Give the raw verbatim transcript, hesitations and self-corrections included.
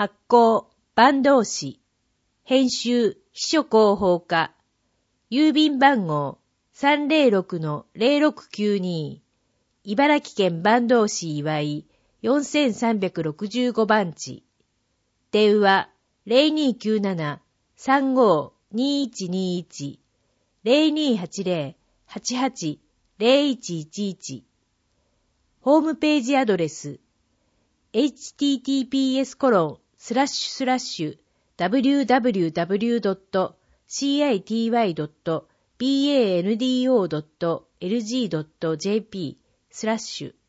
発行、坂東市。編集、秘書広報課。郵便番号 さんぜろろくのぜろろくきゅうに。茨城県坂東市岩井よんさんろくご番地。電話 ゼロにきゅうなな さんご にいちにいち ゼロにはちゼロ はちはち ゼロいちいちいち。ホームページアドレス エイチティーティーピーエスコロンスラッシュスラッシュダブリューダブリューダブリュードットシーアイティーワイドットバンドドットエルジードットジェーピー スラッシュ